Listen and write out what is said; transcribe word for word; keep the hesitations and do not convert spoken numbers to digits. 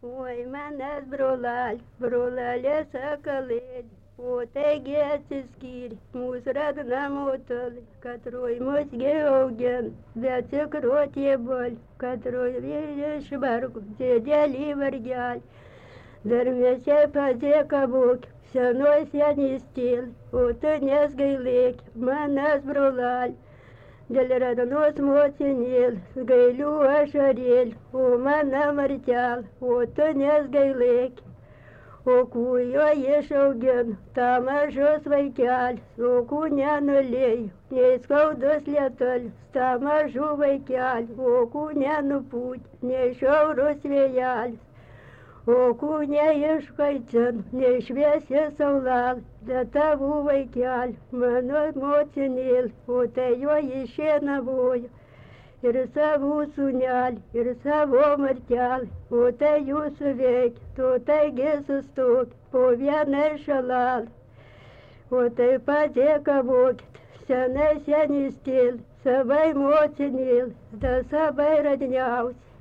Oi, manęs brolal, brolelė sakalėlį, o taigi atsiskyrė mūsų radna motulė, katroj mus gi augin, bet tikro tėvol, katroj vėlė švarku, dėdelį vargelį. Dar mes jai padėka būk, senoj senys tėlį, o tu nesgailėk, manęs brolal. Dėl radnos motinėl, gailių ašarėl, o mano martel, o tu nesgailėk. O kujo išaugin, tą mažos vaikelis, o kū nenulėjo, nei skaudus lietulis, tą mažų vaikelį, o kū nenupūtė, nei šiaurus vėjelis. O kū neiškaitin, nei šviesi saulal, bet tavų vaikelį, mano motinėl, o tai jo išėnavojo. Ir savų sūnelį, ir savo martelį, o tai jūsų veikia, tu taigi sustok, po vieną šalalą. O tai padėkavokit, senai senys tėlį, savai motinėlį, da savai radniausi.